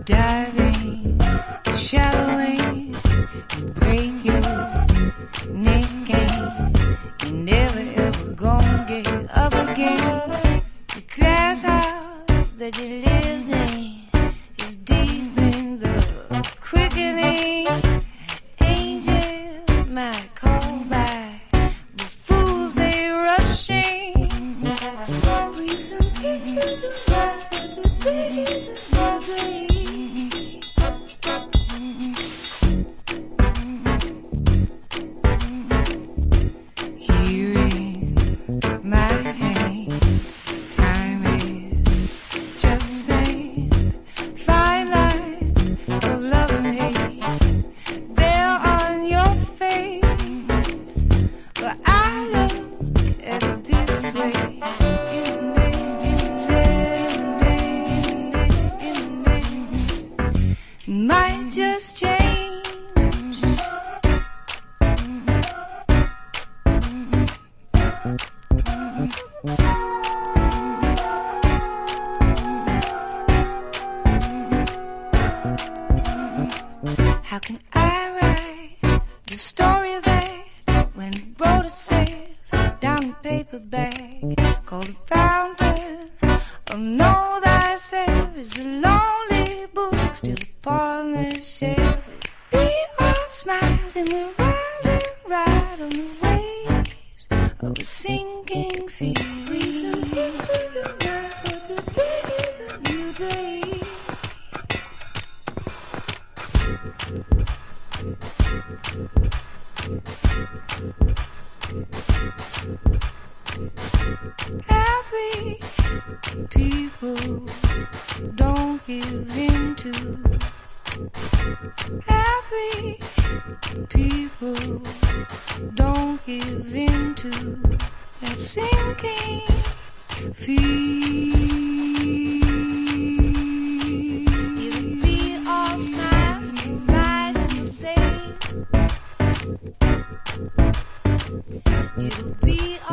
diving, shallowing, break your neck and you never ever gonna get up again. The glass house that you lived in is deep in the quickening. Angels might call back, but fools they rushing. Bring some peace to the life for today is a new day. Might just change. How can I write the story that when it wrote itself down in paper bag, called the fountain of know thyself is a lonely book still upon the shelf. Be all smiles and we're riding right on the waves of a sinking feet. Bring some peace to your life for today is a new day. Happy people don't give in to. Happy people